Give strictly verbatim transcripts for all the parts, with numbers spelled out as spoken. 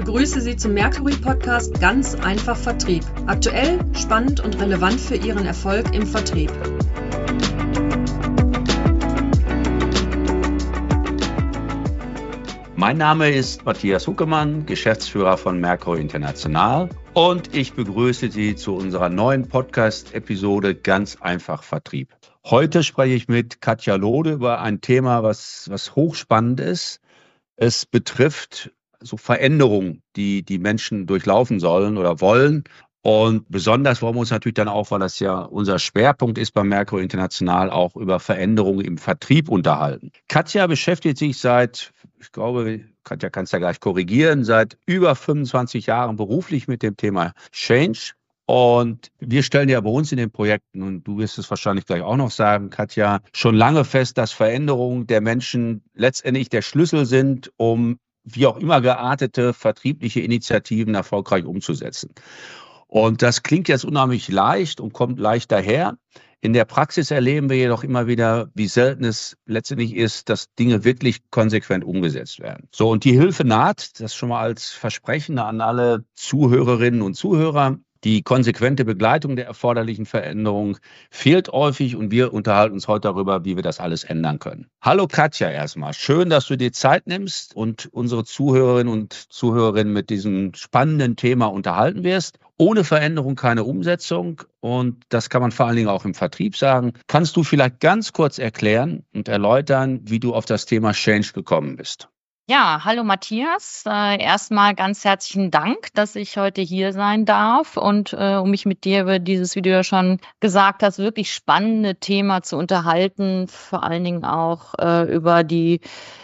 begrüße Sie zum Mercury-Podcast Ganz einfach Vertrieb. Aktuell, spannend und relevant für Ihren Erfolg im Vertrieb. Mein Name ist Matthias Huckemann, Geschäftsführer von Mercury International, und ich begrüße Sie zu unserer neuen Podcast-Episode Ganz einfach Vertrieb. Heute spreche ich mit Katja Lode über ein Thema, was, was hochspannend ist. Es betrifft so Veränderungen, die die Menschen durchlaufen sollen oder wollen. Und besonders wollen wir uns natürlich dann auch, weil das ja unser Schwerpunkt ist bei Mercury International, auch über Veränderungen im Vertrieb unterhalten. Katja beschäftigt sich seit, ich glaube, Katja kann es ja gleich korrigieren, seit über fünfundzwanzig Jahren beruflich mit dem Thema Change. Und wir stellen ja bei uns in den Projekten, und du wirst es wahrscheinlich gleich auch noch sagen, Katja, schon lange fest, dass Veränderungen der Menschen letztendlich der Schlüssel sind, um wie auch immer geartete vertriebliche Initiativen erfolgreich umzusetzen. Und das klingt jetzt unheimlich leicht und kommt leicht daher. In der Praxis erleben wir jedoch immer wieder, wie selten es letztendlich ist, dass Dinge wirklich konsequent umgesetzt werden. So, und die Hilfe naht, das schon mal als Versprechen an alle Zuhörerinnen und Zuhörer. Die konsequente Begleitung der erforderlichen Veränderung fehlt häufig, und wir unterhalten uns heute darüber, wie wir das alles ändern können. Hallo Katja erstmal. Schön, dass du dir Zeit nimmst und unsere Zuhörerinnen und Zuhörerinnen mit diesem spannenden Thema unterhalten wirst. Ohne Veränderung keine Umsetzung, und das kann man vor allen Dingen auch im Vertrieb sagen. Kannst du vielleicht ganz kurz erklären und erläutern, wie du auf das Thema Change gekommen bist? Ja, hallo Matthias. Äh, erstmal ganz herzlichen Dank, dass ich heute hier sein darf und äh, um mich mit dir über dieses, wie du ja schon gesagt hast, wirklich spannende Thema zu unterhalten, vor allen Dingen auch äh, über die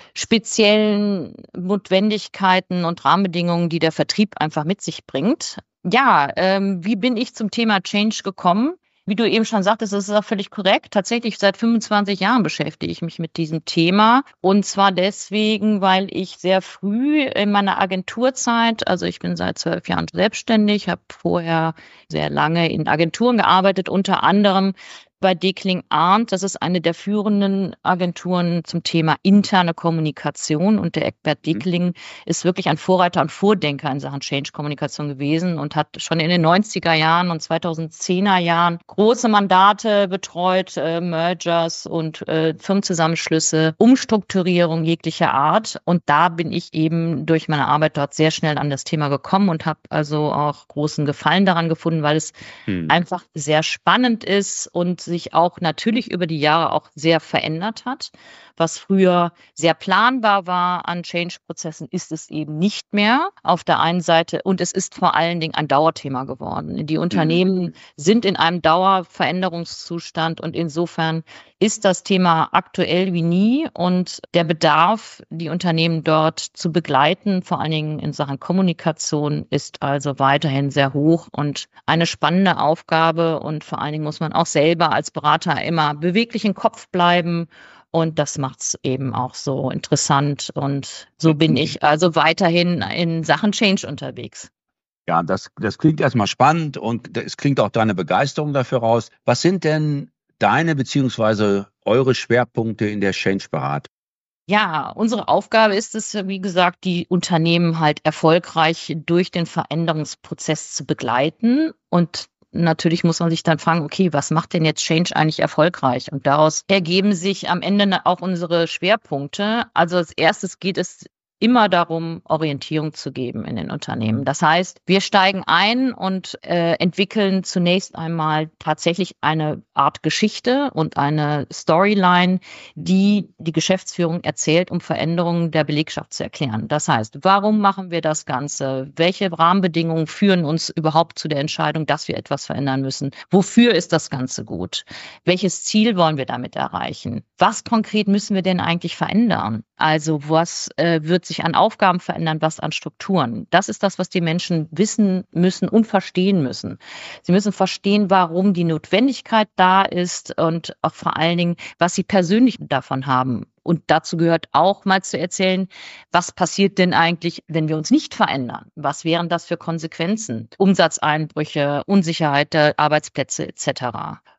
speziellen Notwendigkeiten und Rahmenbedingungen, die der Vertrieb einfach mit sich bringt. Ja, ähm, wie bin ich zum Thema Change gekommen? Wie du eben schon sagtest, das ist auch völlig korrekt. Tatsächlich seit fünfundzwanzig Jahren beschäftige ich mich mit diesem Thema. Und zwar deswegen, weil ich sehr früh in meiner Agenturzeit, also ich bin seit zwölf Jahren selbstständig, habe vorher sehr lange in Agenturen gearbeitet, unter anderem bei Dekling Arndt. Das ist eine der führenden Agenturen zum Thema interne Kommunikation. Und der Eckbert Dekling ist wirklich ein Vorreiter und Vordenker in Sachen Change-Kommunikation gewesen und hat schon in den neunziger Jahren und zweitausendzehner Jahren große Mandate betreut, äh, Mergers und äh, Firmenzusammenschlüsse, Umstrukturierung jeglicher Art. Und da bin ich eben durch meine Arbeit dort sehr schnell an das Thema gekommen und habe also auch großen Gefallen daran gefunden, weil es hm. einfach sehr spannend ist und sich auch natürlich über die Jahre auch sehr verändert hat. Was früher sehr planbar war an Change-Prozessen, ist es eben nicht mehr auf der einen Seite. Und es ist vor allen Dingen ein Dauerthema geworden. Die Unternehmen mhm. sind in einem Dauerveränderungszustand, und insofern ist das Thema aktuell wie nie. Und der Bedarf, die Unternehmen dort zu begleiten, vor allen Dingen in Sachen Kommunikation, ist also weiterhin sehr hoch und eine spannende Aufgabe. Und vor allen Dingen muss man auch selber als Berater immer beweglich im Kopf bleiben. Und das macht es eben auch so interessant. Und so bin ich also weiterhin in Sachen Change unterwegs. Ja, das, das klingt erstmal spannend, und es klingt auch deine Begeisterung dafür raus. Was sind denn deine bzw. eure Schwerpunkte in der Change-Beratung? Ja, unsere Aufgabe ist es, wie gesagt, die Unternehmen halt erfolgreich durch den Veränderungsprozess zu begleiten. Und natürlich muss man sich dann fragen, okay, was macht denn jetzt Change eigentlich erfolgreich? Und daraus ergeben sich am Ende auch unsere Schwerpunkte. Also als erstes geht es immer darum, Orientierung zu geben in den Unternehmen. Das heißt, wir steigen ein und äh, entwickeln zunächst einmal tatsächlich eine Art Geschichte und eine Storyline, die die Geschäftsführung erzählt, um Veränderungen der Belegschaft zu erklären. Das heißt, warum machen wir das Ganze? Welche Rahmenbedingungen führen uns überhaupt zu der Entscheidung, dass wir etwas verändern müssen? Wofür ist das Ganze gut? Welches Ziel wollen wir damit erreichen? Was konkret müssen wir denn eigentlich verändern? Also was äh, wird sich an Aufgaben verändern, was an Strukturen? Das ist das, was die Menschen wissen müssen und verstehen müssen. Sie müssen verstehen, warum die Notwendigkeit da ist und auch vor allen Dingen, was sie persönlich davon haben. Und dazu gehört auch mal zu erzählen, was passiert denn eigentlich, wenn wir uns nicht verändern? Was wären das für Konsequenzen? Umsatzeinbrüche, Unsicherheit der Arbeitsplätze et cetera.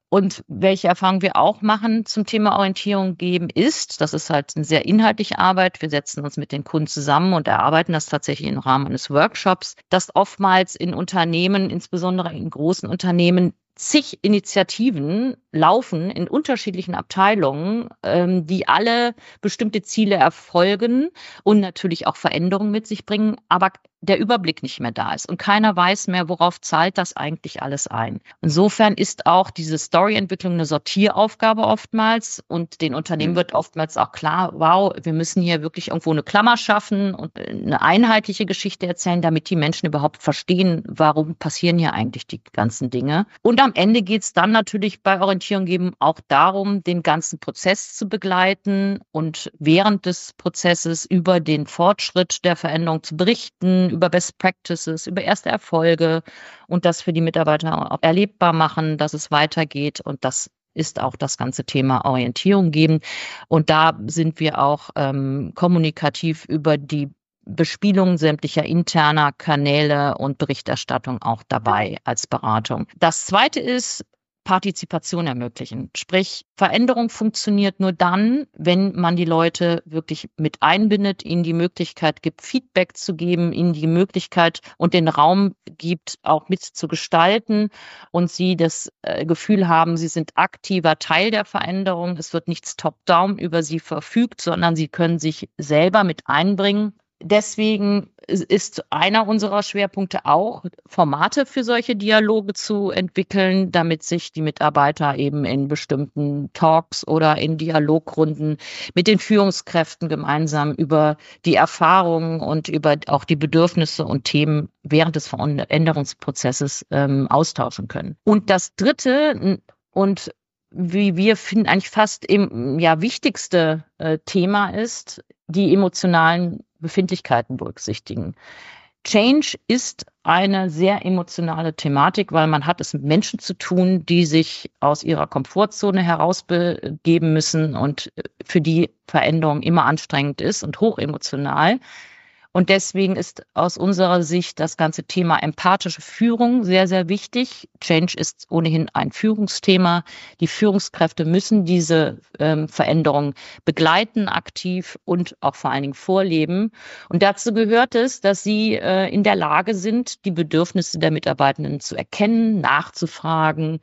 Und welche Erfahrungen wir auch machen zum Thema Orientierung geben ist, das ist halt eine sehr inhaltliche Arbeit. Wir setzen uns mit den Kunden zusammen und erarbeiten das tatsächlich im Rahmen eines Workshops, dass oftmals in Unternehmen, insbesondere in großen Unternehmen, zig Initiativen laufen in unterschiedlichen Abteilungen, ähm, die alle bestimmte Ziele erfolgen und natürlich auch Veränderungen mit sich bringen, aber der Überblick nicht mehr da ist und keiner weiß mehr, worauf zahlt das eigentlich alles ein. Insofern ist auch diese Storyentwicklung eine Sortieraufgabe oftmals und den Unternehmen wird oftmals auch klar, wow, wir müssen hier wirklich irgendwo eine Klammer schaffen und eine einheitliche Geschichte erzählen, damit die Menschen überhaupt verstehen, warum passieren hier eigentlich die ganzen Dinge. Und am Ende geht es dann natürlich bei Orientierung geben auch darum, den ganzen Prozess zu begleiten und während des Prozesses über den Fortschritt der Veränderung zu berichten, über Best Practices, über erste Erfolge und das für die Mitarbeiter auch erlebbar machen, dass es weitergeht. Und das ist auch das ganze Thema Orientierung geben. Und da sind wir auch ähm, kommunikativ über die Bespielung sämtlicher interner Kanäle und Berichterstattung auch dabei als Beratung. Das Zweite ist, Partizipation ermöglichen. Sprich, Veränderung funktioniert nur dann, wenn man die Leute wirklich mit einbindet, ihnen die Möglichkeit gibt, Feedback zu geben, ihnen die Möglichkeit und den Raum gibt, auch mitzugestalten und sie das äh, Gefühl haben, sie sind aktiver Teil der Veränderung. Es wird nichts top-down über sie verfügt, sondern sie können sich selber mit einbringen. Deswegen ist einer unserer Schwerpunkte auch, Formate für solche Dialoge zu entwickeln, damit sich die Mitarbeiter eben in bestimmten Talks oder in Dialogrunden mit den Führungskräften gemeinsam über die Erfahrungen und über auch die Bedürfnisse und Themen während des Veränderungsprozesses ähm, austauschen können. Und das Dritte und wie wir finden, eigentlich fast im ja, wichtigste äh, Thema ist, die emotionalen Befindlichkeiten berücksichtigen. Change ist eine sehr emotionale Thematik, weil man hat es mit Menschen zu tun, die sich aus ihrer Komfortzone herausbegeben müssen und für die Veränderung immer anstrengend ist und hochemotional. Und deswegen ist aus unserer Sicht das ganze Thema empathische Führung sehr, sehr wichtig. Change ist ohnehin ein Führungsthema. Die Führungskräfte müssen diese ähm, Veränderung begleiten, aktiv und auch vor allen Dingen vorleben. Und dazu gehört es, dass sie äh, in der Lage sind, die Bedürfnisse der Mitarbeitenden zu erkennen, nachzufragen,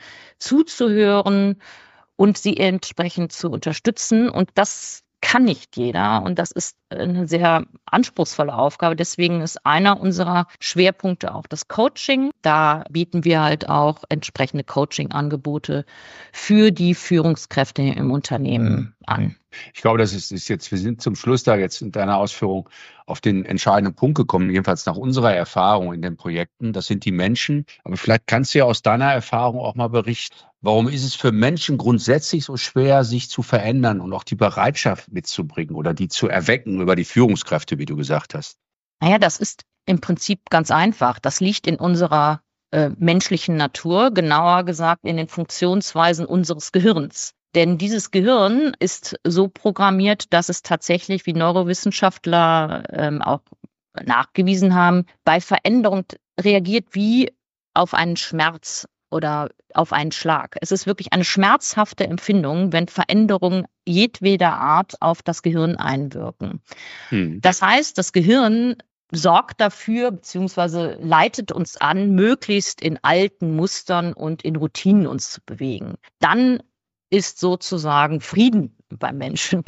zuzuhören und sie entsprechend zu unterstützen. Und das kann nicht jeder und das ist eine sehr anspruchsvolle Aufgabe. Deswegen ist einer unserer Schwerpunkte auch das Coaching. Da bieten wir halt auch entsprechende Coaching-Angebote für die Führungskräfte im Unternehmen an. Ich glaube, das ist, ist jetzt, wir sind zum Schluss da jetzt in deiner Ausführung auf den entscheidenden Punkt gekommen, jedenfalls nach unserer Erfahrung in den Projekten. Das sind die Menschen. Aber vielleicht kannst du ja aus deiner Erfahrung auch mal berichten, warum ist es für Menschen grundsätzlich so schwer, sich zu verändern und auch die Bereitschaft mitzubringen oder die zu erwecken über die Führungskräfte, wie du gesagt hast? Naja, das ist im Prinzip ganz einfach. Das liegt in unserer äh, menschlichen Natur, genauer gesagt in den Funktionsweisen unseres Gehirns. Denn dieses Gehirn ist so programmiert, dass es tatsächlich, wie Neurowissenschaftler ähm, auch nachgewiesen haben, bei Veränderung reagiert wie auf einen Schmerz oder auf einen Schlag. Es ist wirklich eine schmerzhafte Empfindung, wenn Veränderungen jedweder Art auf das Gehirn einwirken. Hm. Das heißt, das Gehirn sorgt dafür bzw. leitet uns an, möglichst in alten Mustern und in Routinen uns zu bewegen. Dann ist sozusagen Frieden beim Menschen.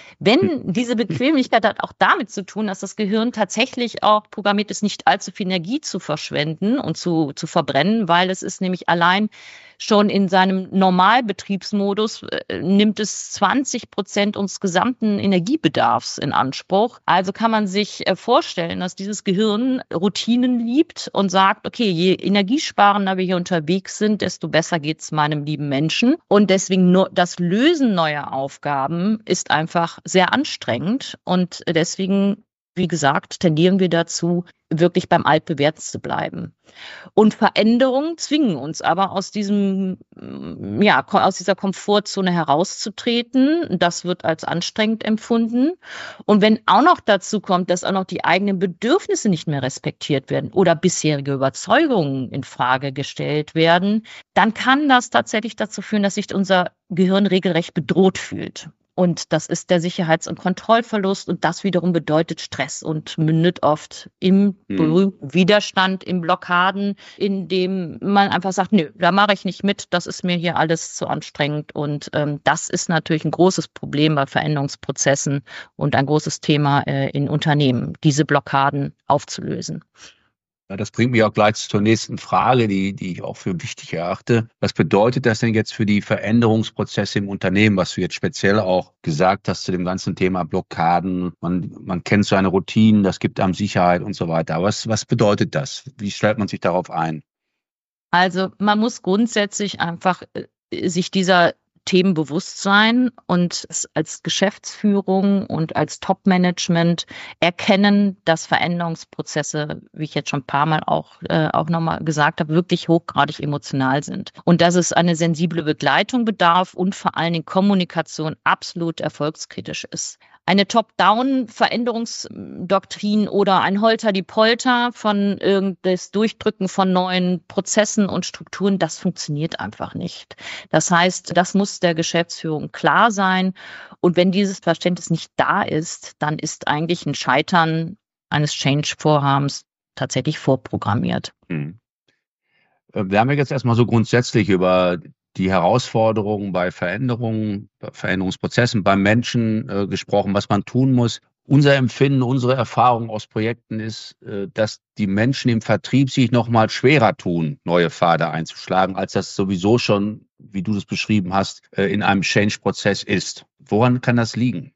Wenn diese Bequemlichkeit hat auch damit zu tun, dass das Gehirn tatsächlich auch programmiert ist, nicht allzu viel Energie zu verschwenden und zu, zu verbrennen, weil es ist nämlich allein schon in seinem Normalbetriebsmodus äh, nimmt es zwanzig Prozent unseres gesamten Energiebedarfs in Anspruch. Also kann man sich äh, vorstellen, dass dieses Gehirn Routinen liebt und sagt, okay, je energiesparender wir hier unterwegs sind, desto besser geht's meinem lieben Menschen. Und deswegen nur das Lösen neuer Aufgaben ist einfach sehr anstrengend und deswegen wie gesagt, tendieren wir dazu, wirklich beim Altbewährten zu bleiben. Und Veränderungen zwingen uns aber aus diesem, ja, aus dieser Komfortzone herauszutreten. Das wird als anstrengend empfunden. Und wenn auch noch dazu kommt, dass auch noch die eigenen Bedürfnisse nicht mehr respektiert werden oder bisherige Überzeugungen in Frage gestellt werden, dann kann das tatsächlich dazu führen, dass sich unser Gehirn regelrecht bedroht fühlt. Und das ist der Sicherheits- und Kontrollverlust und das wiederum bedeutet Stress und mündet oft im berühmten hm. Widerstand, in Blockaden, in dem man einfach sagt, nö, da mache ich nicht mit, das ist mir hier alles zu anstrengend. Und ähm, das ist natürlich ein großes Problem bei Veränderungsprozessen und ein großes Thema äh, in Unternehmen, diese Blockaden aufzulösen. Ja, das bringt mich auch gleich zur nächsten Frage, die, die ich auch für wichtig erachte. Was bedeutet das denn jetzt für die Veränderungsprozesse im Unternehmen, was du jetzt speziell auch gesagt hast zu dem ganzen Thema Blockaden? Man, man kennt so eine Routine, das gibt einem Sicherheit und so weiter. Was, was bedeutet das? Wie stellt man sich darauf ein? Also man muss grundsätzlich einfach äh, sich dieser Themen bewusst sein und es als Geschäftsführung und als Top-Management erkennen, dass Veränderungsprozesse, wie ich jetzt schon ein paar Mal auch, äh, auch nochmal gesagt habe, wirklich hochgradig emotional sind. Und dass es eine sensible Begleitung bedarf und vor allen Dingen Kommunikation absolut erfolgskritisch ist. Eine Top-Down-Veränderungsdoktrin oder ein Holter-die-Polter von äh, das Durchdrücken von neuen Prozessen und Strukturen, das funktioniert einfach nicht. Das heißt, das muss der Geschäftsführung klar sein. Und wenn dieses Verständnis nicht da ist, dann ist eigentlich ein Scheitern eines Change-Vorhabens tatsächlich vorprogrammiert. Hm. Wir haben ja jetzt erstmal so grundsätzlich über die Herausforderungen bei Veränderungen, bei Veränderungsprozessen, beim Menschen äh, gesprochen, was man tun muss. Unser Empfinden, unsere Erfahrung aus Projekten ist, äh, dass die Menschen im Vertrieb sich noch mal schwerer tun, neue Pfade einzuschlagen, als das sowieso schon, wie du das beschrieben hast, äh, in einem Change-Prozess ist. Woran kann das liegen?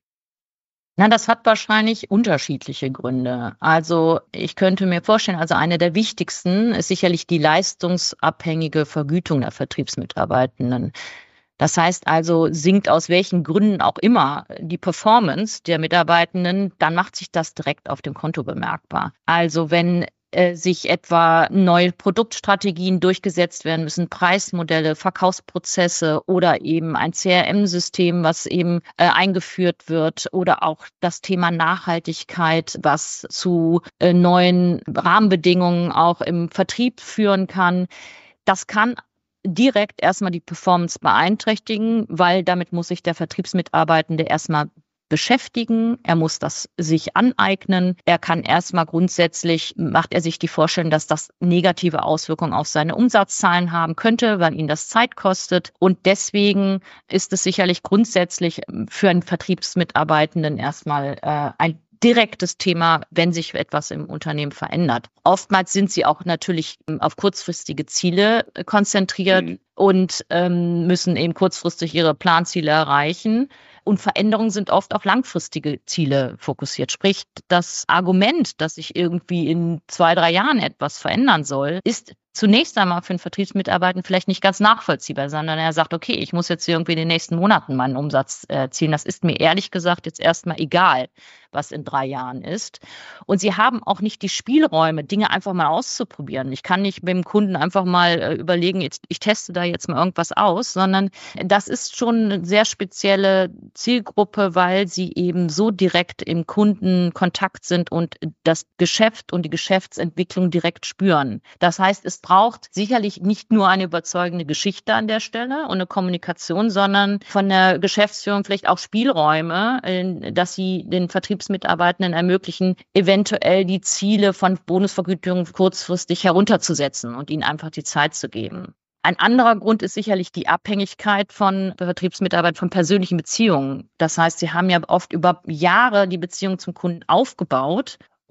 Na, das hat wahrscheinlich unterschiedliche Gründe. Also ich könnte mir vorstellen, also eine der wichtigsten ist sicherlich die leistungsabhängige Vergütung der Vertriebsmitarbeitenden. Das heißt also, sinkt aus welchen Gründen auch immer die Performance der Mitarbeitenden, dann macht sich das direkt auf dem Konto bemerkbar. Also wenn sich etwa neue Produktstrategien durchgesetzt werden müssen, Preismodelle, Verkaufsprozesse oder eben ein C R M-System, was eben äh, eingeführt wird oder auch das Thema Nachhaltigkeit, was zu äh, neuen Rahmenbedingungen auch im Vertrieb führen kann. Das kann direkt erstmal die Performance beeinträchtigen, weil damit muss sich der Vertriebsmitarbeitende erstmal beschäftigen, er muss das sich aneignen, er kann erstmal grundsätzlich, macht er sich die Vorstellung, dass das negative Auswirkungen auf seine Umsatzzahlen haben könnte, weil ihn das Zeit kostet und deswegen ist es sicherlich grundsätzlich für einen Vertriebsmitarbeitenden erstmal äh, ein direktes Thema, wenn sich etwas im Unternehmen verändert. Oftmals sind sie auch natürlich auf kurzfristige Ziele konzentriert mhm. und ähm, müssen eben kurzfristig ihre Planziele erreichen. Und Veränderungen sind oft auf langfristige Ziele fokussiert. Sprich, das Argument, dass sich irgendwie in zwei, drei Jahren etwas verändern soll, ist zunächst einmal für einen Vertriebsmitarbeiter vielleicht nicht ganz nachvollziehbar, sondern er sagt, okay, ich muss jetzt irgendwie in den nächsten Monaten meinen Umsatz erzielen. Das ist mir ehrlich gesagt jetzt erstmal egal, was in drei Jahren ist. Und sie haben auch nicht die Spielräume, Dinge einfach mal auszuprobieren. Ich kann nicht mit dem Kunden einfach mal überlegen, jetzt, ich teste da jetzt mal irgendwas aus, sondern das ist schon eine sehr spezielle Zielgruppe, weil sie eben so direkt im Kundenkontakt sind und das Geschäft und die Geschäftsentwicklung direkt spüren. Das heißt, es braucht sicherlich nicht nur eine überzeugende Geschichte an der Stelle und eine Kommunikation, sondern von der Geschäftsführung vielleicht auch Spielräume, dass sie den Vertriebsmitarbeitenden ermöglichen, eventuell die Ziele von Bonusvergütungen kurzfristig herunterzusetzen und ihnen einfach die Zeit zu geben. Ein anderer Grund ist sicherlich die Abhängigkeit von Vertriebsmitarbeitern von persönlichen Beziehungen. Das heißt, sie haben ja oft über Jahre die Beziehung zum Kunden aufgebaut.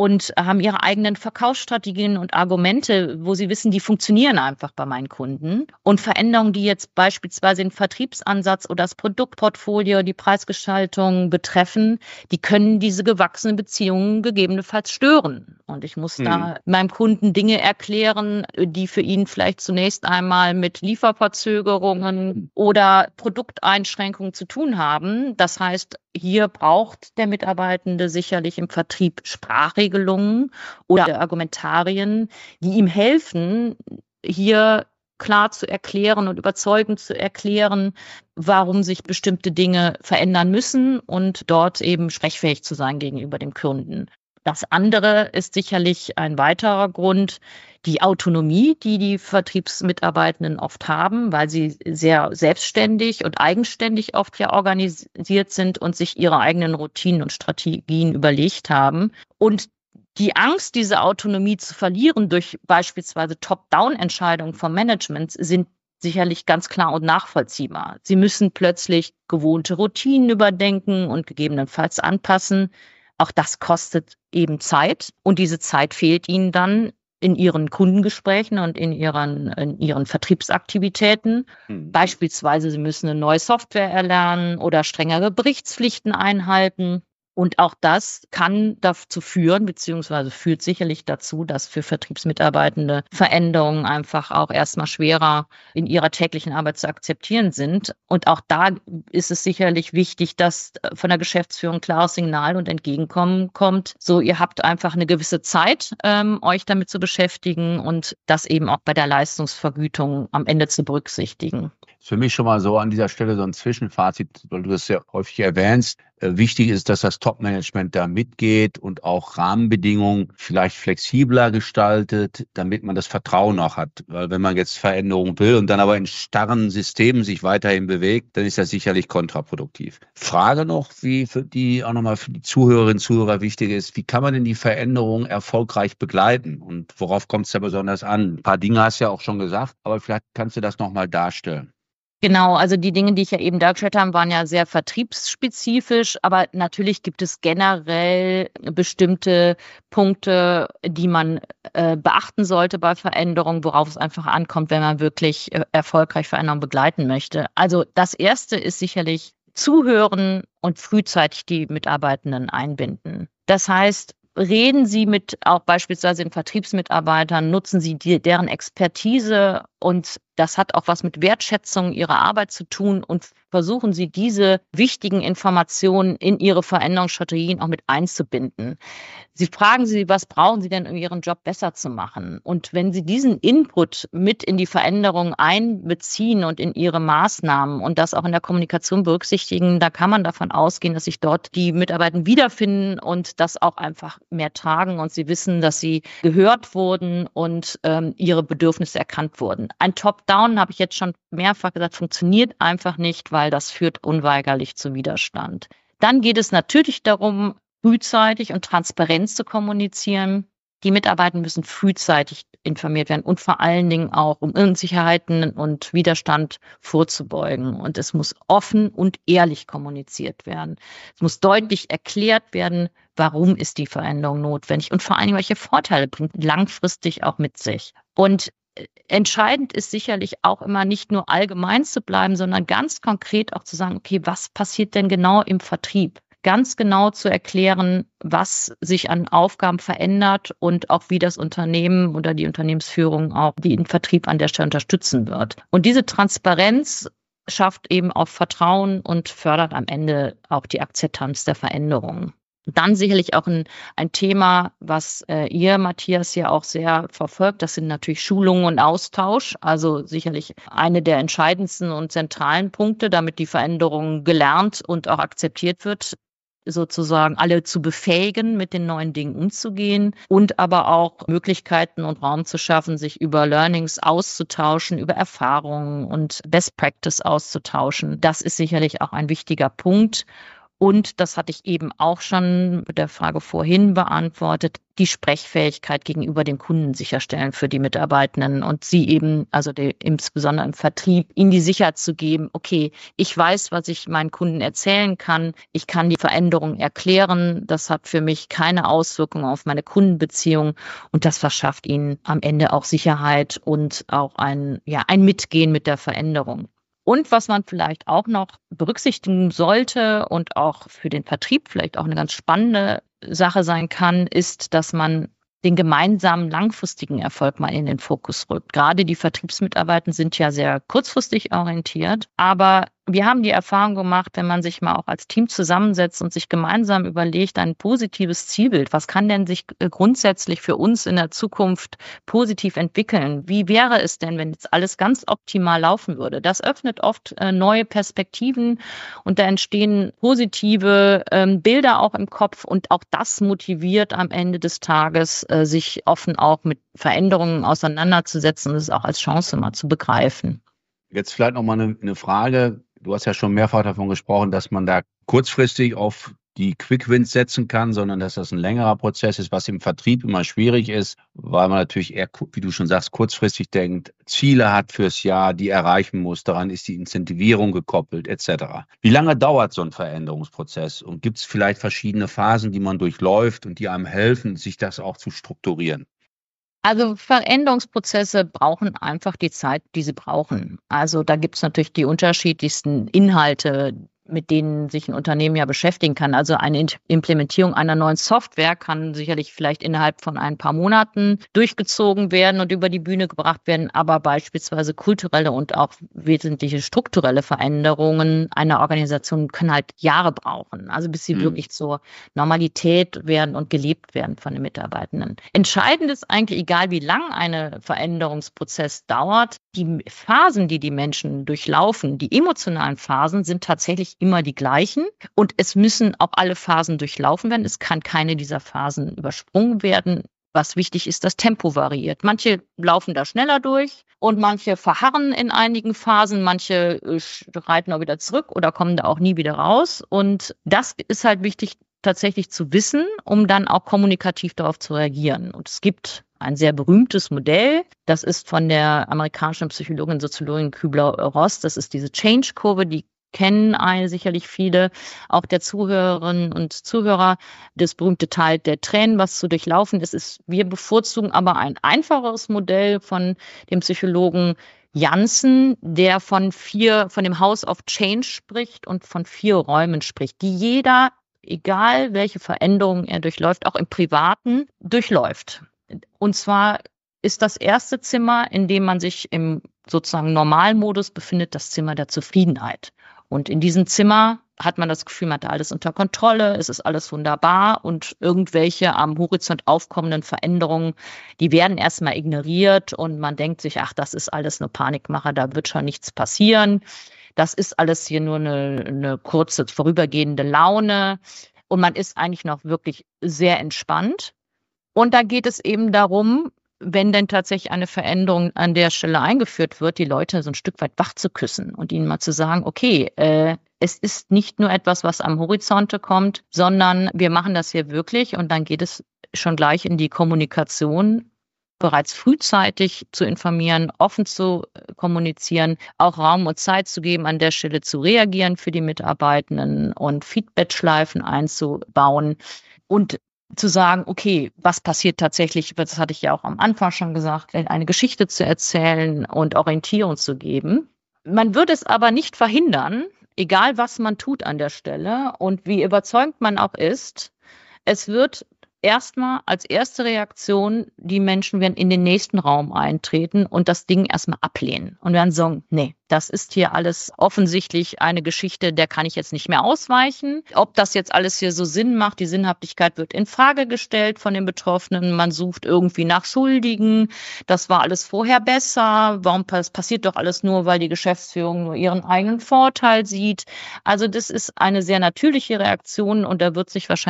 und haben ihre eigenen Verkaufsstrategien und Argumente, wo sie wissen, die funktionieren einfach bei meinen Kunden. Und Veränderungen, die jetzt beispielsweise den Vertriebsansatz oder das Produktportfolio, die Preisgestaltung betreffen, die können diese gewachsenen Beziehungen gegebenenfalls stören. Und ich muss mhm. da meinem Kunden Dinge erklären, die für ihn vielleicht zunächst einmal mit Lieferverzögerungen oder Produkteinschränkungen zu tun haben. Das heißt, hier braucht der Mitarbeitende sicherlich im Vertrieb Sprachregelungen oder Argumentarien, die ihm helfen, hier klar zu erklären und überzeugend zu erklären, warum sich bestimmte Dinge verändern müssen und dort eben sprechfähig zu sein gegenüber dem Kunden. Das andere ist sicherlich ein weiterer Grund, die Autonomie, die die Vertriebsmitarbeitenden oft haben, weil sie sehr selbstständig und eigenständig oft ja organisiert sind und sich ihre eigenen Routinen und Strategien überlegt haben. Und die Angst, diese Autonomie zu verlieren durch beispielsweise Top-Down-Entscheidungen vom Management, sind sicherlich ganz klar und nachvollziehbar. Sie müssen plötzlich gewohnte Routinen überdenken und gegebenenfalls anpassen. Auch das kostet eben Zeit und diese Zeit fehlt ihnen dann in ihren Kundengesprächen und in ihren, in ihren Vertriebsaktivitäten. Mhm. Beispielsweise, sie müssen eine neue Software erlernen oder strengere Berichtspflichten einhalten. Und auch das kann dazu führen, beziehungsweise führt sicherlich dazu, dass für Vertriebsmitarbeitende Veränderungen einfach auch erstmal schwerer in ihrer täglichen Arbeit zu akzeptieren sind. Und auch da ist es sicherlich wichtig, dass von der Geschäftsführung ein klares Signal und Entgegenkommen kommt. So, ihr habt einfach eine gewisse Zeit, ähm, euch damit zu beschäftigen und das eben auch bei der Leistungsvergütung am Ende zu berücksichtigen. Ist für mich schon mal so an dieser Stelle so ein Zwischenfazit, weil du das sehr häufig erwähnst. Wichtig ist, dass das Top-Management da mitgeht und auch Rahmenbedingungen vielleicht flexibler gestaltet, damit man das Vertrauen auch hat. Weil wenn man jetzt Veränderungen will und dann aber in starren Systemen sich weiterhin bewegt, dann ist das sicherlich kontraproduktiv. Frage noch, wie für die auch nochmal für die Zuhörerinnen und Zuhörer wichtig ist, wie kann man denn die Veränderungen erfolgreich begleiten und worauf kommt es da besonders an? Ein paar Dinge hast du ja auch schon gesagt, aber vielleicht kannst du das nochmal darstellen. Genau, also die Dinge, die ich ja eben dargestellt habe, waren ja sehr vertriebsspezifisch, aber natürlich gibt es generell bestimmte Punkte, die man äh, beachten sollte bei Veränderungen, worauf es einfach ankommt, wenn man wirklich äh, erfolgreich Veränderungen begleiten möchte. Also das Erste ist sicherlich zuhören und frühzeitig die Mitarbeitenden einbinden. Das heißt, reden Sie mit auch beispielsweise den Vertriebsmitarbeitern, nutzen Sie die, deren Expertise und das hat auch was mit Wertschätzung Ihrer Arbeit zu tun und versuchen Sie, diese wichtigen Informationen in Ihre Veränderungsstrategien auch mit einzubinden. Sie fragen Sie, was brauchen Sie denn, um Ihren Job besser zu machen? Und wenn Sie diesen Input mit in die Veränderung einbeziehen und in Ihre Maßnahmen und das auch in der Kommunikation berücksichtigen, da kann man davon ausgehen, dass sich dort die Mitarbeiter wiederfinden und das auch einfach mehr tragen und sie wissen, dass sie gehört wurden und ähm, ihre Bedürfnisse erkannt wurden. Ein Top-Down, habe ich jetzt schon mehrfach gesagt, funktioniert einfach nicht, weil das führt unweigerlich zu Widerstand. Dann geht es natürlich darum, frühzeitig und transparent zu kommunizieren. Die Mitarbeiter müssen frühzeitig informiert werden und vor allen Dingen auch, um Unsicherheiten und Widerstand vorzubeugen. Und es muss offen und ehrlich kommuniziert werden. Es muss deutlich erklärt werden, warum ist die Veränderung notwendig und vor allen Dingen, welche Vorteile bringt langfristig auch mit sich. Und entscheidend ist sicherlich auch immer nicht nur allgemein zu bleiben, sondern ganz konkret auch zu sagen, okay, was passiert denn genau im Vertrieb? Ganz genau zu erklären, was sich an Aufgaben verändert und auch wie das Unternehmen oder die Unternehmensführung auch den Vertrieb an der Stelle unterstützen wird. Und diese Transparenz schafft eben auch Vertrauen und fördert am Ende auch die Akzeptanz der Veränderungen. Dann sicherlich auch ein, ein Thema, was äh, ihr, Matthias, ja auch sehr verfolgt. Das sind natürlich Schulungen und Austausch. Also sicherlich eine der entscheidendsten und zentralen Punkte, damit die Veränderung gelernt und auch akzeptiert wird, sozusagen alle zu befähigen, mit den neuen Dingen umzugehen und aber auch Möglichkeiten und Raum zu schaffen, sich über Learnings auszutauschen, über Erfahrungen und Best Practice auszutauschen. Das ist sicherlich auch ein wichtiger Punkt. Und das hatte ich eben auch schon mit der Frage vorhin beantwortet, die Sprechfähigkeit gegenüber dem Kunden sicherstellen für die Mitarbeitenden und sie eben, also die, insbesondere im Vertrieb, ihnen die Sicherheit zu geben, okay, ich weiß, was ich meinen Kunden erzählen kann, ich kann die Veränderung erklären, das hat für mich keine Auswirkungen auf meine Kundenbeziehung und das verschafft ihnen am Ende auch Sicherheit und auch ein, ja, ein Mitgehen mit der Veränderung. Und was man vielleicht auch noch berücksichtigen sollte und auch für den Vertrieb vielleicht auch eine ganz spannende Sache sein kann, ist, dass man den gemeinsamen langfristigen Erfolg mal in den Fokus rückt. Gerade die Vertriebsmitarbeiter sind ja sehr kurzfristig orientiert, aber wir haben die Erfahrung gemacht, wenn man sich mal auch als Team zusammensetzt und sich gemeinsam überlegt, ein positives Zielbild, was kann denn sich grundsätzlich für uns in der Zukunft positiv entwickeln? Wie wäre es denn, wenn jetzt alles ganz optimal laufen würde? Das öffnet oft äh, neue Perspektiven und da entstehen positive ähm, Bilder auch im Kopf und auch das motiviert am Ende des Tages, äh, sich offen auch mit Veränderungen auseinanderzusetzen und es auch als Chance mal zu begreifen. Jetzt vielleicht noch mal eine, eine Frage. Du hast ja schon mehrfach davon gesprochen, dass man da kurzfristig auf die Quick Wins setzen kann, sondern dass das ein längerer Prozess ist, was im Vertrieb immer schwierig ist, weil man natürlich eher, wie du schon sagst, kurzfristig denkt, Ziele hat fürs Jahr, die erreichen muss, daran ist die Incentivierung gekoppelt, et cetera. Wie lange dauert so ein Veränderungsprozess und gibt es vielleicht verschiedene Phasen, die man durchläuft und die einem helfen, sich das auch zu strukturieren? Also Veränderungsprozesse brauchen einfach die Zeit, die sie brauchen. Also da gibt es natürlich die unterschiedlichsten Inhalte, mit denen sich ein Unternehmen ja beschäftigen kann. Also eine Implementierung einer neuen Software kann sicherlich vielleicht innerhalb von ein paar Monaten durchgezogen werden und über die Bühne gebracht werden, aber beispielsweise kulturelle und auch wesentliche strukturelle Veränderungen einer Organisation können halt Jahre brauchen, also bis sie mhm. wirklich zur Normalität werden und gelebt werden von den Mitarbeitenden. Entscheidend ist eigentlich, egal wie lang ein Veränderungsprozess dauert, die Phasen, die die Menschen durchlaufen, die emotionalen Phasen sind tatsächlich immer die gleichen und es müssen auch alle Phasen durchlaufen werden. Es kann keine dieser Phasen übersprungen werden. Was wichtig ist, das Tempo variiert. Manche laufen da schneller durch und manche verharren in einigen Phasen, manche reiten auch wieder zurück oder kommen da auch nie wieder raus. Und das ist halt wichtig tatsächlich zu wissen, um dann auch kommunikativ darauf zu reagieren. Und es gibt ein sehr berühmtes Modell, das ist von der amerikanischen Psychologin und Soziologin Kübler-Ross, das ist diese Change-Kurve, die kennen eine sicherlich viele, auch der Zuhörerinnen und Zuhörer, das berühmte Tal der Tränen, was zu durchlaufen ist, ist, wir bevorzugen aber ein einfacheres Modell von dem Psychologen Janssen, der von vier, von dem House of Change spricht und von vier Räumen spricht, die jeder, egal welche Veränderungen er durchläuft, auch im Privaten durchläuft. Und zwar ist das erste Zimmer, in dem man sich im sozusagen Normalmodus befindet, das Zimmer der Zufriedenheit. Und in diesem Zimmer hat man das Gefühl, man hat alles unter Kontrolle, es ist alles wunderbar und irgendwelche am Horizont aufkommenden Veränderungen, die werden erstmal ignoriert und man denkt sich, ach, das ist alles nur Panikmacher, da wird schon nichts passieren. Das ist alles hier nur eine, eine kurze, vorübergehende Laune und man ist eigentlich noch wirklich sehr entspannt. Und da geht es eben darum, wenn denn tatsächlich eine Veränderung an der Stelle eingeführt wird, die Leute so ein Stück weit wach zu küssen und ihnen mal zu sagen, okay, äh, es ist nicht nur etwas, was am Horizonte kommt, sondern wir machen das hier wirklich und dann geht es schon gleich in die Kommunikation, bereits frühzeitig zu informieren, offen zu kommunizieren, auch Raum und Zeit zu geben, an der Stelle zu reagieren für die Mitarbeitenden und Feedback-Schleifen einzubauen und zu sagen, okay, was passiert tatsächlich, das hatte ich ja auch am Anfang schon gesagt, eine Geschichte zu erzählen und Orientierung zu geben. Man würde es aber nicht verhindern, egal was man tut an der Stelle und wie überzeugt man auch ist, es wird erstmal als erste Reaktion, die Menschen werden in den nächsten Raum eintreten und das Ding erstmal ablehnen und werden sagen, nee, das ist hier alles offensichtlich eine Geschichte, der kann ich jetzt nicht mehr ausweichen. Ob das jetzt alles hier so Sinn macht, die Sinnhaftigkeit wird in Frage gestellt von den Betroffenen. Man sucht irgendwie nach Schuldigen. Das war alles vorher besser. Warum das passiert doch alles nur, weil die Geschäftsführung nur ihren eigenen Vorteil sieht? Also das ist eine sehr natürliche Reaktion und da wird sich wahrscheinlich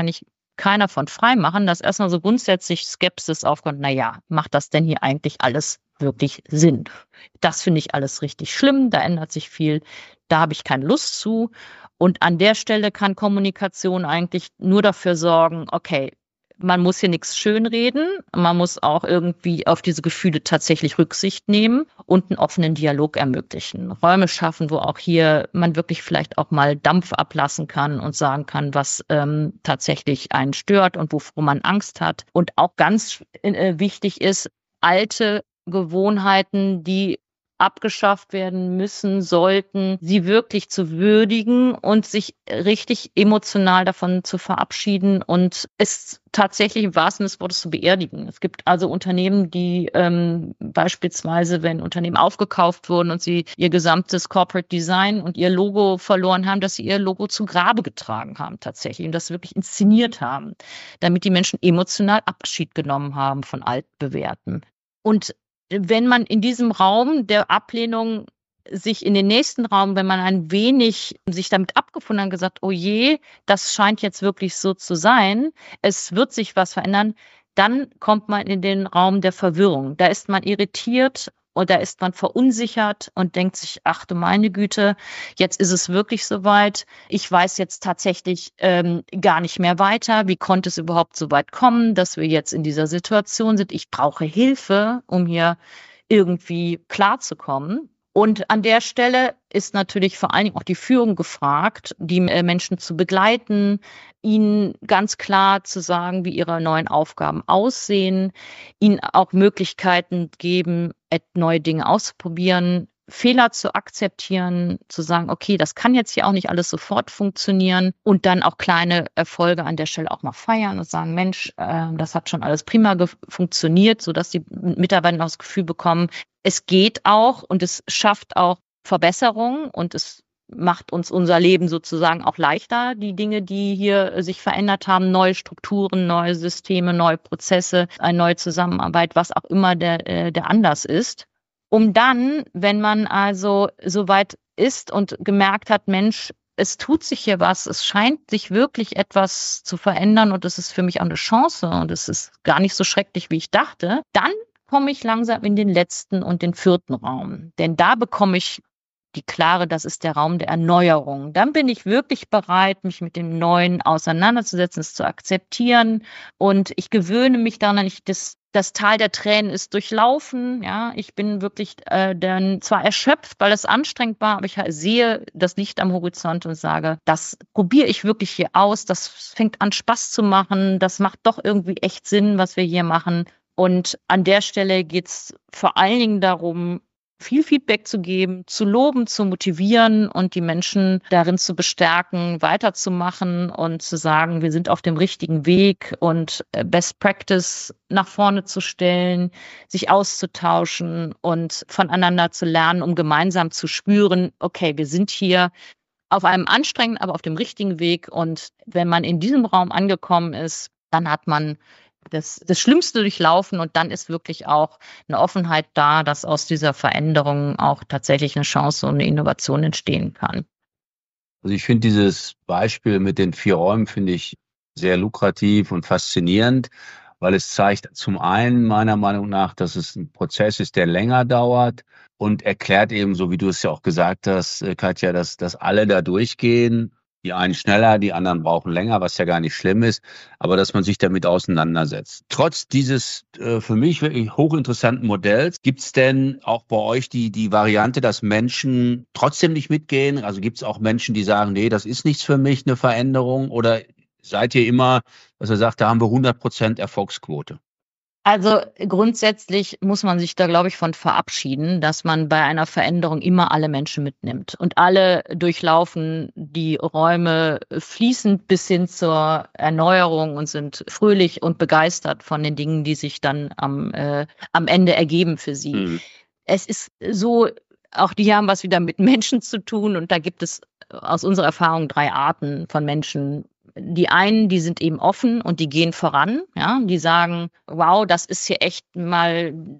keiner von frei machen, dass erstmal so grundsätzlich Skepsis aufkommt, naja, macht das denn hier eigentlich alles wirklich Sinn? Das finde ich alles richtig schlimm, da ändert sich viel, da habe ich keine Lust zu. Und an der Stelle kann Kommunikation eigentlich nur dafür sorgen, okay, man muss hier nichts schönreden, man muss auch irgendwie auf diese Gefühle tatsächlich Rücksicht nehmen und einen offenen Dialog ermöglichen. Räume schaffen, wo auch hier man wirklich vielleicht auch mal Dampf ablassen kann und sagen kann, was ähm, tatsächlich einen stört und wovor man Angst hat. Und auch ganz äh, wichtig ist, alte Gewohnheiten, die abgeschafft werden müssen, sollten, sie wirklich zu würdigen und sich richtig emotional davon zu verabschieden und es tatsächlich im wahrsten Sinne des Wortes zu beerdigen. Es gibt also Unternehmen, die ähm, beispielsweise, wenn Unternehmen aufgekauft wurden und sie ihr gesamtes Corporate Design und ihr Logo verloren haben, dass sie ihr Logo zu Grabe getragen haben tatsächlich und das wirklich inszeniert haben, damit die Menschen emotional Abschied genommen haben von altbewährten. Und wenn man in diesem Raum der Ablehnung sich in den nächsten Raum, wenn man ein wenig sich damit abgefunden hat und gesagt, oh je, das scheint jetzt wirklich so zu sein, es wird sich was verändern, dann kommt man in den Raum der Verwirrung. Da ist man irritiert und da ist man verunsichert und denkt sich, ach du meine Güte, jetzt ist es wirklich soweit. Ich weiß jetzt tatsächlich ähm, gar nicht mehr weiter. Wie konnte es überhaupt so weit kommen, dass wir jetzt in dieser Situation sind? Ich brauche Hilfe, um hier irgendwie klarzukommen. Und an der Stelle ist natürlich vor allen Dingen auch die Führung gefragt, die Menschen zu begleiten, ihnen ganz klar zu sagen, wie ihre neuen Aufgaben aussehen, ihnen auch Möglichkeiten geben, neue Dinge auszuprobieren, Fehler zu akzeptieren, zu sagen, okay, das kann jetzt hier auch nicht alles sofort funktionieren und dann auch kleine Erfolge an der Stelle auch mal feiern und sagen, Mensch, äh, das hat schon alles prima ge- funktioniert, sodass die Mitarbeiter auch das Gefühl bekommen, es geht auch und es schafft auch Verbesserungen und es macht uns unser Leben sozusagen auch leichter, die Dinge, die hier sich verändert haben, neue Strukturen, neue Systeme, neue Prozesse, eine neue Zusammenarbeit, was auch immer der, der Anlass ist. Um dann, wenn man also soweit ist und gemerkt hat, Mensch, es tut sich hier was, es scheint sich wirklich etwas zu verändern und es ist für mich auch eine Chance und es ist gar nicht so schrecklich, wie ich dachte, dann komme ich langsam in den letzten und den vierten Raum. Denn da bekomme ich die klare, das ist der Raum der Erneuerung. Dann bin ich wirklich bereit, mich mit dem Neuen auseinanderzusetzen, es zu akzeptieren und ich gewöhne mich daran, ich das Das Tal der Tränen ist durchlaufen. Ja, ich bin wirklich äh, dann zwar erschöpft, weil es anstrengend war, aber ich sehe das Licht am Horizont und sage, das probiere ich wirklich hier aus. Das fängt an Spaß zu machen. Das macht doch irgendwie echt Sinn, was wir hier machen. Und an der Stelle geht es vor allen Dingen darum, viel Feedback zu geben, zu loben, zu motivieren und die Menschen darin zu bestärken, weiterzumachen und zu sagen, wir sind auf dem richtigen Weg und Best Practice nach vorne zu stellen, sich auszutauschen und voneinander zu lernen, um gemeinsam zu spüren, okay, wir sind hier auf einem anstrengenden, aber auf dem richtigen Weg. Und wenn man in diesem Raum angekommen ist, dann hat man Das, das Schlimmste durchlaufen und dann ist wirklich auch eine Offenheit da, dass aus dieser Veränderung auch tatsächlich eine Chance und eine Innovation entstehen kann. Also ich finde dieses Beispiel mit den vier Räumen finde ich sehr lukrativ und faszinierend, weil es zeigt zum einen meiner Meinung nach, dass es ein Prozess ist, der länger dauert und erklärt eben, so wie du es ja auch gesagt hast, Katja, dass, dass alle da durchgehen. Die einen schneller, die anderen brauchen länger, was ja gar nicht schlimm ist, aber dass man sich damit auseinandersetzt. Trotz dieses äh, für mich wirklich hochinteressanten Modells, gibt es denn auch bei euch die, die Variante, dass Menschen trotzdem nicht mitgehen? Also gibt es auch Menschen, die sagen, nee, das ist nichts für mich, eine Veränderung? Oder seid ihr immer, was er sagt, da haben wir hundert Prozent Erfolgsquote? Also grundsätzlich muss man sich da, glaube ich, von verabschieden, dass man bei einer Veränderung immer alle Menschen mitnimmt. Und alle durchlaufen die Räume fließend bis hin zur Erneuerung und sind fröhlich und begeistert von den Dingen, die sich dann am, äh, am Ende ergeben für sie. Mhm. Es ist so, auch die haben was wieder mit Menschen zu tun und da gibt es aus unserer Erfahrung drei Arten von Menschen. Die einen, die sind eben offen und die gehen voran, ja, die sagen, wow, das ist hier echt mal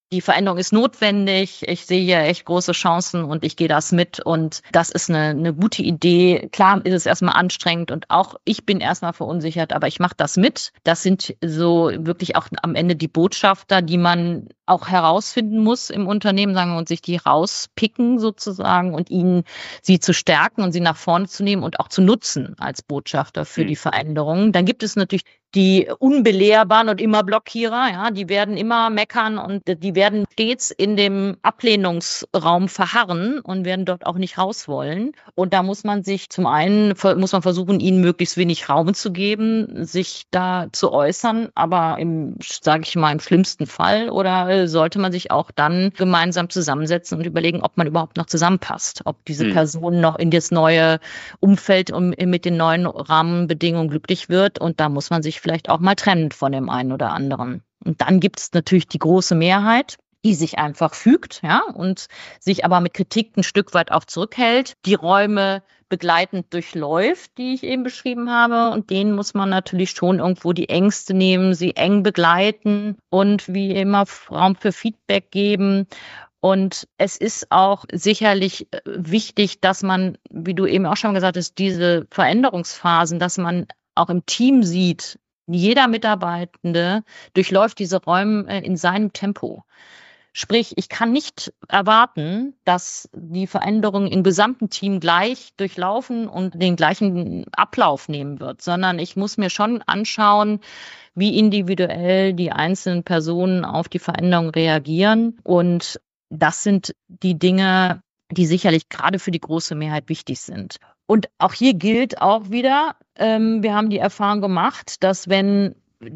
die Veränderung ist notwendig, ich sehe hier echt große Chancen und ich gehe das mit und das ist eine, eine gute Idee. Klar ist es erstmal anstrengend und auch ich bin erstmal verunsichert, aber ich mache das mit. Das sind so wirklich auch am Ende die Botschafter, die man auch herausfinden muss im Unternehmen, sagen wir, und sich die rauspicken sozusagen und ihnen sie zu stärken und sie nach vorne zu nehmen und auch zu nutzen als Botschafter für mhm. die Veränderungen. Dann gibt es natürlich die Unbelehrbaren und immer Blockierer, ja, die werden immer meckern und die werden stets in dem Ablehnungsraum verharren und werden dort auch nicht raus wollen. Und da muss man sich zum einen, muss man versuchen, ihnen möglichst wenig Raum zu geben, sich da zu äußern, aber im, sage ich mal, im schlimmsten Fall oder sollte man sich auch dann gemeinsam zusammensetzen und überlegen, ob man überhaupt noch zusammenpasst, ob diese hm. Person noch in das neue Umfeld und mit den neuen Rahmenbedingungen glücklich wird und da muss man sich vielleicht auch mal trennen von dem einen oder anderen. Und dann gibt es natürlich die große Mehrheit, die sich einfach fügt, ja, und sich aber mit Kritik ein Stück weit auch zurückhält, die Räume begleitend durchläuft, die ich eben beschrieben habe. Und denen muss man natürlich schon irgendwo die Ängste nehmen, sie eng begleiten und wie immer Raum für Feedback geben. Und es ist auch sicherlich wichtig, dass man, wie du eben auch schon gesagt hast, diese Veränderungsphasen, dass man auch im Team sieht, jeder Mitarbeitende durchläuft diese Räume in seinem Tempo. Sprich, ich kann nicht erwarten, dass die Veränderung im gesamten Team gleich durchlaufen und den gleichen Ablauf nehmen wird, sondern ich muss mir schon anschauen, wie individuell die einzelnen Personen auf die Veränderung reagieren. Und das sind die Dinge, die sicherlich gerade für die große Mehrheit wichtig sind. Und auch hier gilt auch wieder, ähm, wir haben die Erfahrung gemacht, dass wenn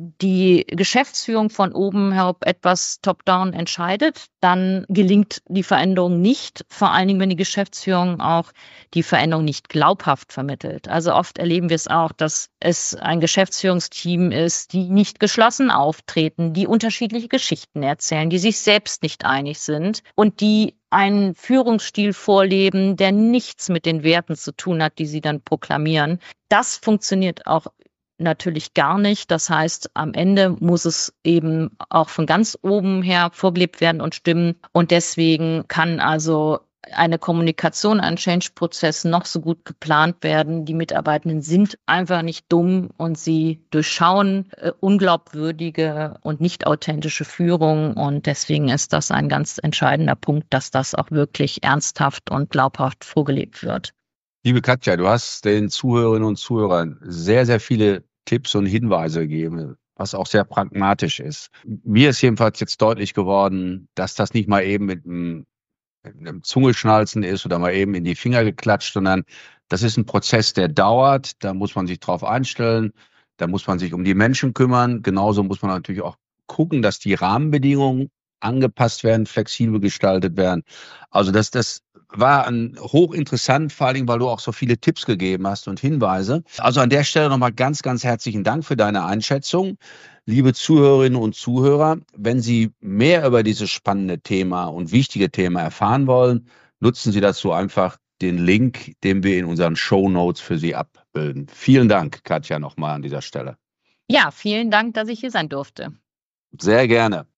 die Geschäftsführung von oben herab etwas top-down entscheidet, dann gelingt die Veränderung nicht, vor allen Dingen, wenn die Geschäftsführung auch die Veränderung nicht glaubhaft vermittelt. Also oft erleben wir es auch, dass es ein Geschäftsführungsteam ist, die nicht geschlossen auftreten, die unterschiedliche Geschichten erzählen, die sich selbst nicht einig sind und die einen Führungsstil vorleben, der nichts mit den Werten zu tun hat, die sie dann proklamieren. Das funktioniert auch natürlich gar nicht. Das heißt, am Ende muss es eben auch von ganz oben her vorgelebt werden und stimmen. Und deswegen kann also eine Kommunikation, ein Change-Prozess noch so gut geplant werden. Die Mitarbeitenden sind einfach nicht dumm und sie durchschauen äh, unglaubwürdige und nicht authentische Führung. Und deswegen ist das ein ganz entscheidender Punkt, dass das auch wirklich ernsthaft und glaubhaft vorgelebt wird. Liebe Katja, du hast den Zuhörerinnen und Zuhörern sehr, sehr viele Tipps und Hinweise gegeben, was auch sehr pragmatisch ist. Mir ist jedenfalls jetzt deutlich geworden, dass das nicht mal eben mit einem, mit einem Zungeschnalzen ist oder mal eben in die Finger geklatscht, sondern das ist ein Prozess, der dauert. Da muss man sich drauf einstellen. Da muss man sich um die Menschen kümmern. Genauso muss man natürlich auch gucken, dass die Rahmenbedingungen angepasst werden, flexibel gestaltet werden. Also das, das war ein hochinteressant, vor allen Dingen, weil du auch so viele Tipps gegeben hast und Hinweise. Also an der Stelle nochmal ganz, ganz herzlichen Dank für deine Einschätzung. Liebe Zuhörerinnen und Zuhörer, wenn Sie mehr über dieses spannende Thema und wichtige Thema erfahren wollen, nutzen Sie dazu einfach den Link, den wir in unseren Shownotes für Sie abbilden. Vielen Dank, Katja, nochmal an dieser Stelle. Ja, vielen Dank, dass ich hier sein durfte. Sehr gerne.